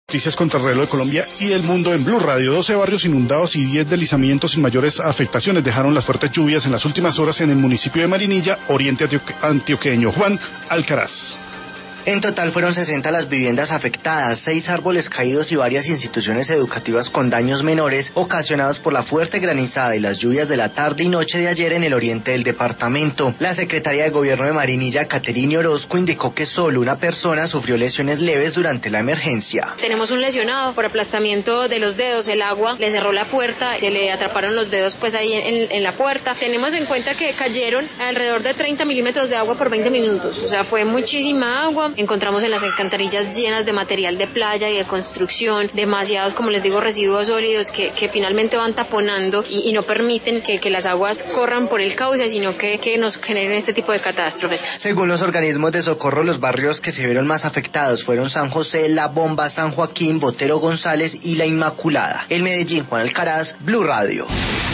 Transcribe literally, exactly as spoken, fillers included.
Noticias contra el reloj de Colombia y el mundo en Blue Radio. doce barrios inundados y diez deslizamientos sin mayores afectaciones dejaron las fuertes lluvias en las últimas horas en el municipio de Marinilla, oriente antioqueño. Juan Alcaraz. En total fueron sesenta las viviendas afectadas, seis árboles caídos y varias instituciones educativas con daños menores ocasionados por la fuerte granizada y las lluvias de la tarde y noche de ayer en el oriente del departamento. La secretaria de Gobierno de Marinilla, Caterine Orozco, indicó que solo una persona sufrió lesiones leves durante la emergencia. Tenemos un lesionado por aplastamiento de los dedos, el agua le cerró la puerta, se le atraparon los dedos pues ahí en, en la puerta. Tenemos en cuenta que cayeron alrededor de treinta milímetros de agua por veinte minutos, o sea, fue muchísima agua. Encontramos en las alcantarillas llenas de material de playa y de construcción, demasiados, como les digo, residuos sólidos que, que finalmente van taponando y, y no permiten que, que las aguas corran por el cauce, sino que, que nos generen este tipo de catástrofes. Según los organismos de socorro, los barrios que se vieron más afectados fueron San José, La Bomba, San Joaquín, Botero González y La Inmaculada. En Medellín, Juan Alcaraz, Blue Radio.